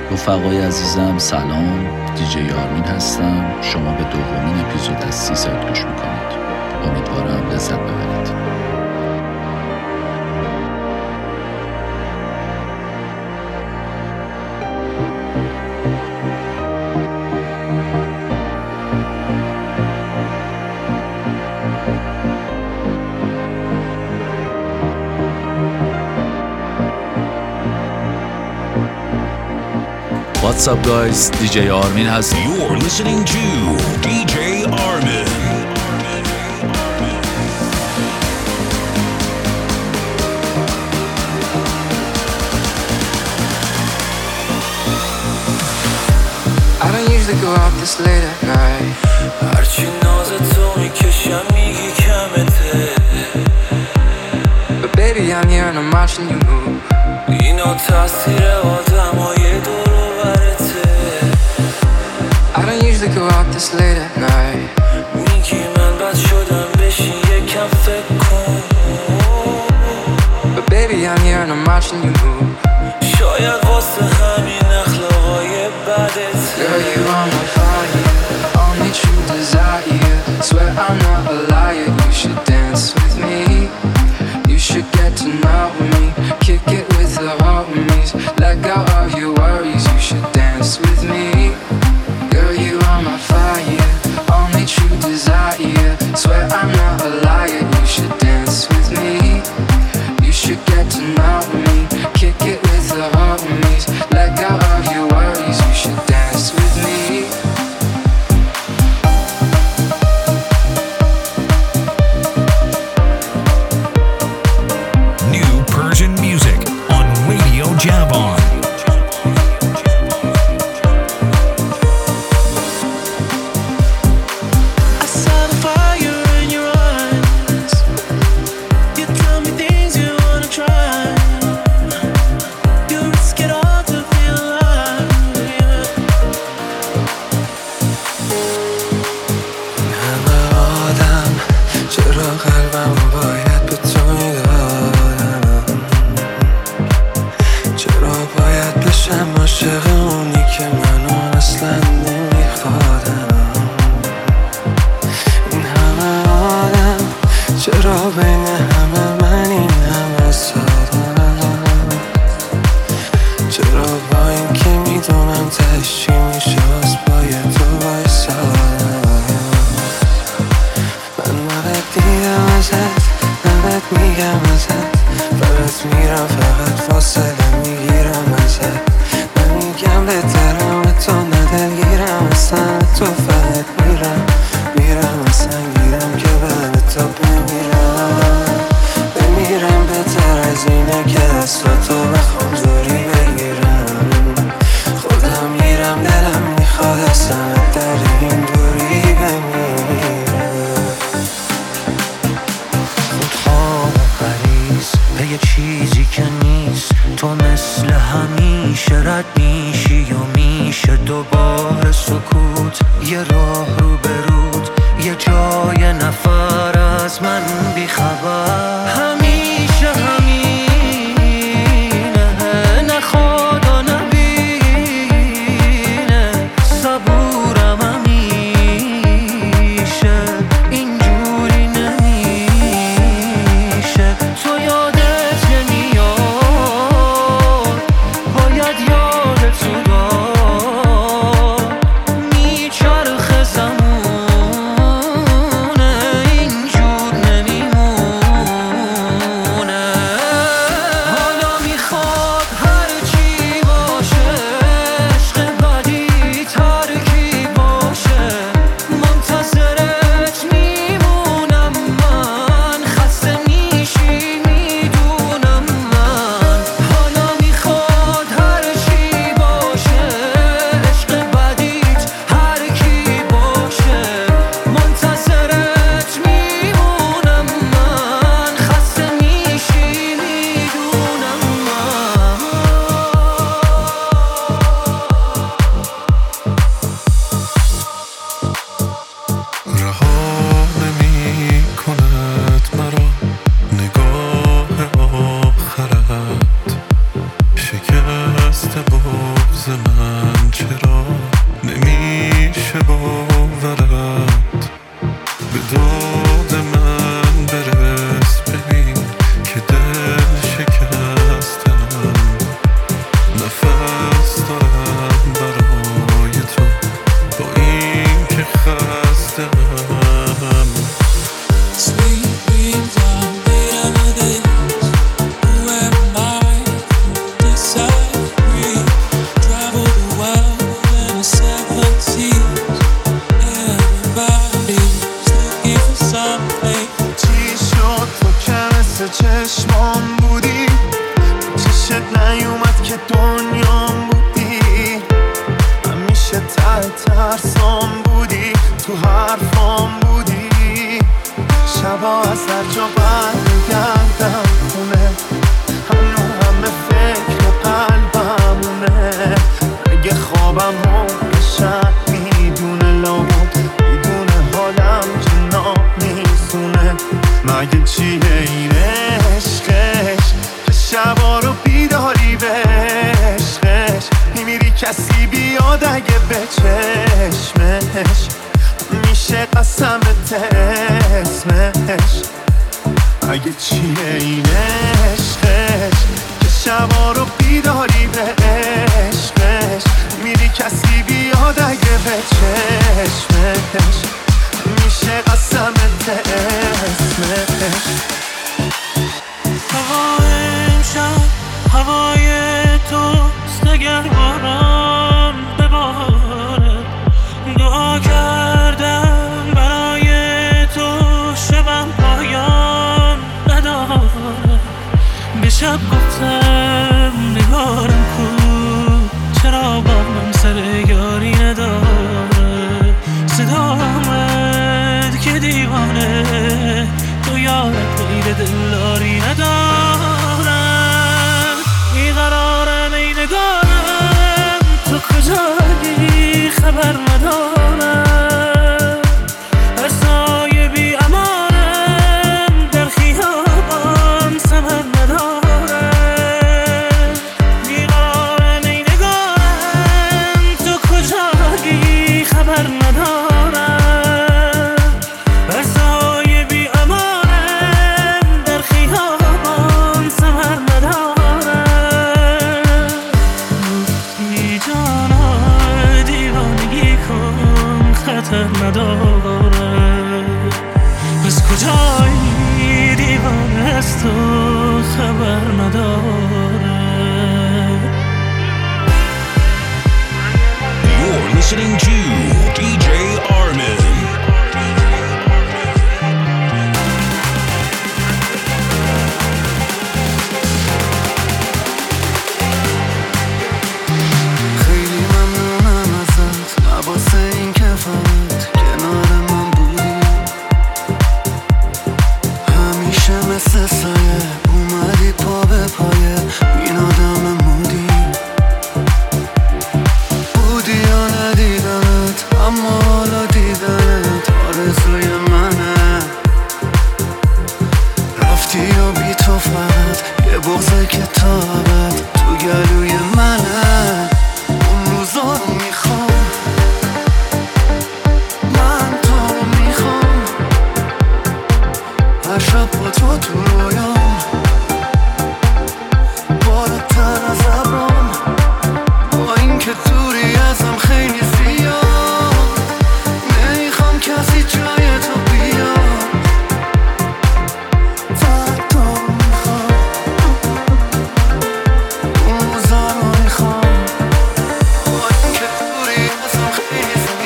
رفقای عزیزم سلام، دیجی آرمین هستم. شما به دومین اپیزود از سی ساید گوش میکنید. امیدوارم لذت ببرید. What's up guys, DJ Armin has You're listening to DJ Armin. I don't usually go out this late at night. هرچی نازتو میکشم میگی کمته. But baby I'm here and I'm watching you move. اینا تاثیر آدمای دور و برته. I don't usually go out this late at night. میگی من بد شدم بشین یکم فکر کن. But baby I'm here and I'm watching you move. شاید واسه همین اخلاقای بدته. Girl you are my fire, only true desire. Swear I'm not a liar, you should dance with me. You should get to know me, kick it with the homies. Let go of your worries, you should dance with me. Girl you are my fire, only true desire. Swear I'm not a liar, you should dance with me. You should get to know me, kick it with the homies. Let go of your worries, you should dance with me. New Persian music on Radio Javon. I saw the fire in your eyes. You tell me things you wanna try. You risk it all to feel alive. همه آدم چرا قلبمو باید به تو میدادم؟ چرا باید بشم عاشق اونی که منو اصلا نمیخوادم؟ این همه آدم چرا بین همه من این همه سادم؟ چرا با این که میدونم تهش چی میشه باز باید تو بایستادم؟ من نبت دیدم ازت، نبت میگم ازت، فقط میرم فقط فاصله میگیرم ازت. نمیگم بهترم تو ندلگیرم اصلا تو فقط میرم اصلا گیرم که بعد تو بمیرم بهتر از اینه که دستاتو بخوام زوری بگیرم. خودم میرم دلم میخواد اصلا در این دوری بمیرم. خودخواه غریز به یه چیزی که نیست. تو مثل همیشه رد میشی و میشه دوباره سکوت. یه راه رو برود، یه جای نفر از من بیخبر. همیشه همینه، نخواد و نبینه. صبورم همیشه، اینجوری نمیشه. تو یادت نمیاد، باید یادت تو داد. میچرخه زمونه، اینجور نمیمونه. چشمام بودی، چشت نیومد که دنیام بودی، همیشه ته ترسام بودی، تو حرفام بودی. شبا از هر جا برگردم خونه، هنو همه فکر قلبمونه. اگه خوابم رو شب میدونه، لابد میدونه حالم جناب میزونه. مگه چیه این عشقش که شبا رو بیداری به عشقش میمیری کسی بیاد اگه به چشمش میشه قسمت اسمش. مگه چیه این عشقش که شبا رو بیداری به عشقش میری کسی بیاد اگه به چشمش میشه قسمت اسمش. هوای امشب هوای توست، اگر باران بباره دعا کردم برای تو شبم پایان نداره. به شب گفتم نگارم کو، چرا با من سر یاری نداره. صدا آمد که دیوانه تو یادت غیر دلداری ندارم. بیقرارم ای نگارم، تو کجایی خبر ندارم. هر سایه بی امانم در خیابان ثمر ندارم. بیقرارم ای نگارم، تو کجایی خبر ندارم. هر سایه بی امانم در خیابان ثمر ندارم. گفتی جانا دیوانگی کن خطر نداره. از کجایی دیوانه است تو خبر نداره. You're listening to DJ Armin. خیلی ممنونم ازت، واسه این که فقط کنار من بودی. همیشه مثل سایه اومدی پا به پایه، این آدم مودی. بودی یا ندیدنت، اما حالا دیدنت آرزوی منه. رفتی یا بی تو فقط یه بغضه که تا ابد تو گلوی منه. اون روزا رو میخوام، من تو رو میخوام، هر شب با تو تو رویام، بالاتر از ابرام، با این که دوری ازم خیلی زیاد. نمیخوام کسی جای تو بیاد، فقط تو رو میخوام، اون روزا رو میخوام، با این که دوری ازم خیلی زیاد.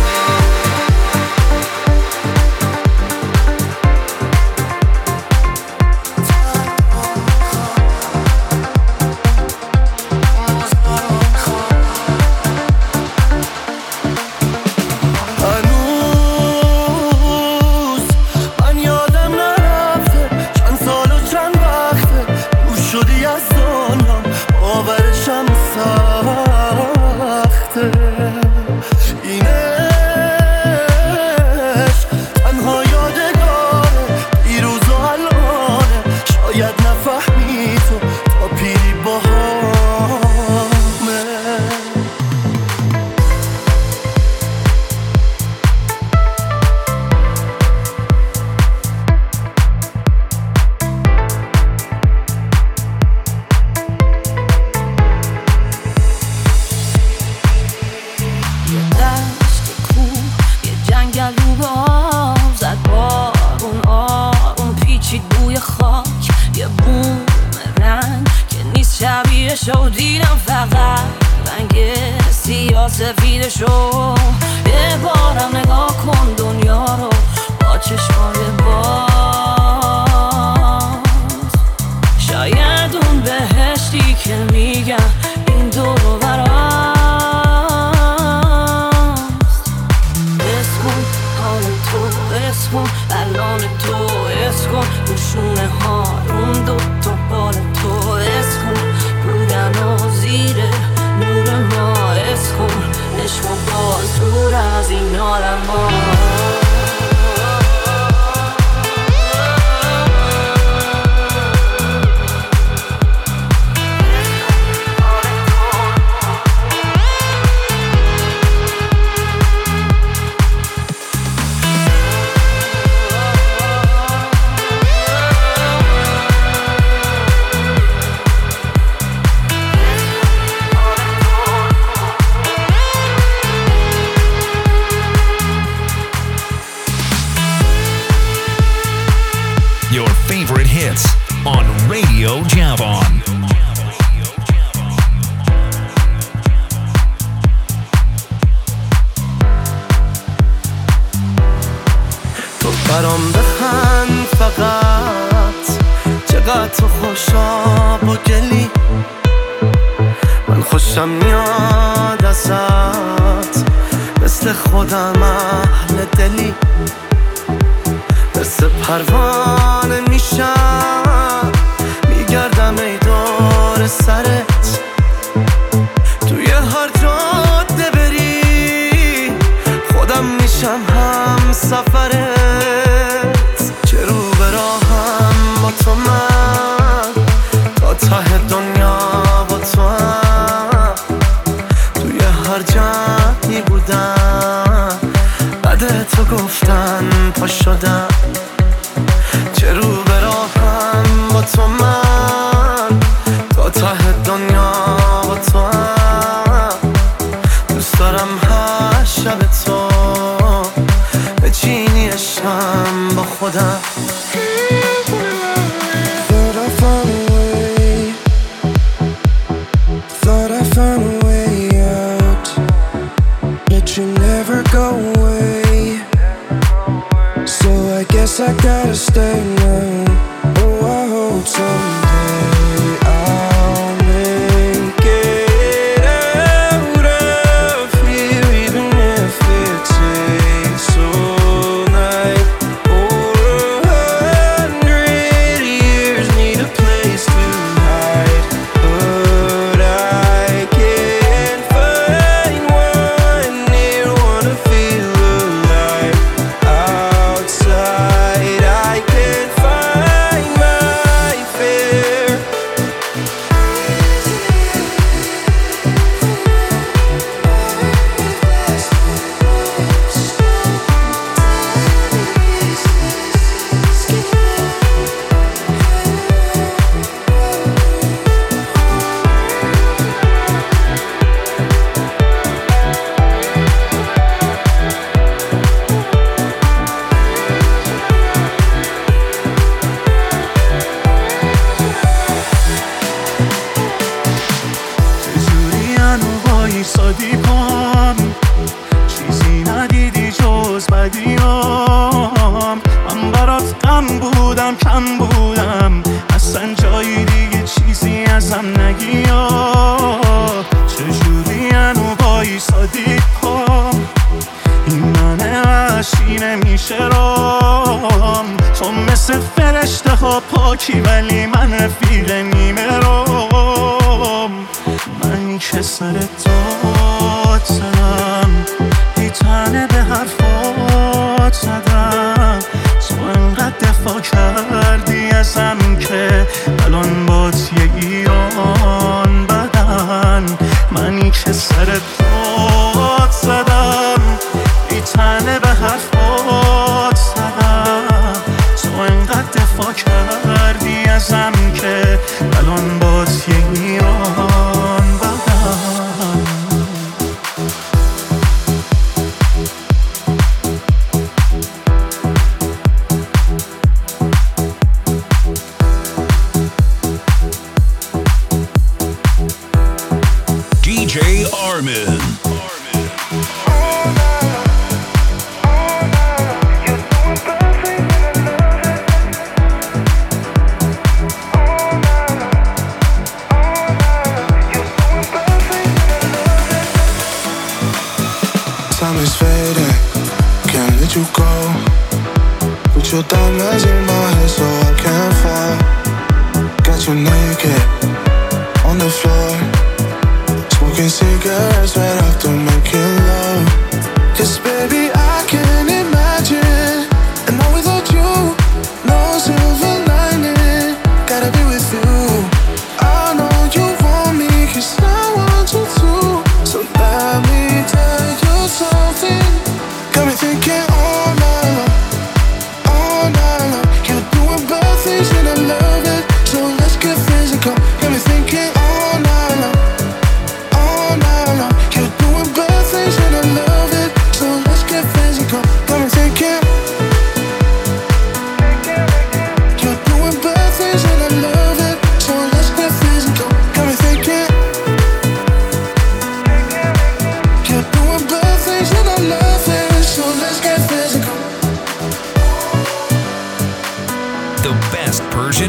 هنوز من یادم نرفته چند سال و چند وقته دور شدی از دنیام، باورشم سخته. این عشق تنها یادگاره، دیروز و الانه، شاید نفهمی تو تا پیری باهامه. یه دشت کوه، یه جنگل رو به آب زد بارون، آروم پیچید بوی خاک. یه بومرنگ که نیست شبیهشو دیدم، فقط رنگ سیاه سفیدشو. یه بارم نگاه کن دنیا رو با چشمای باز. on Radio Javan. تو برام بخند فقط، چقدر تو خوشا با گلی، من خوشم میاد ازت، مثل خودم اهل دلی، مثل پروانه میشم میگردم ای دور سرت، توی هر جاده بری خودم میشم هم سفرت، چه رو به راهم با تو من، تا ته دنیا با تو هم، توی هر جایی بودم بعد تو گفتن پا شدم، چه رو به راهم با تو من، تا ته دنیا با تو هم، دوست دارم هر شب تو به چینی شم با خودم. I gotta stay now. Oh, I hope someday I'll make it out of here, even if it takes all night or 100 years. Need a place to hide, but I can't find one near. Wanna feel alive outside. پاکی ولی من رفیق نیمه روم، من که سر داد زدم، ای تنه به حرفات زدم، تو انقدر دفاع کردی ازم که الان بات یه ایران بدن، منی که سر داد زدم، ای تنه به حرفات زدم، تو انقدر دفاع کردی ازم که الان باز یه ایران بدن. DJ Armin. You go, put your diamonds in my head so I can't fall. Got you naked on the floor, smoking cigarettes right after making love. 'Cause baby I can't imagine, and now without you, no silver lining. Gotta be with you. I know you want me 'cause I want you too. So let me tell you something. Got me thinking all night long,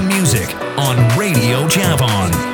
Christian music on Radio Javon.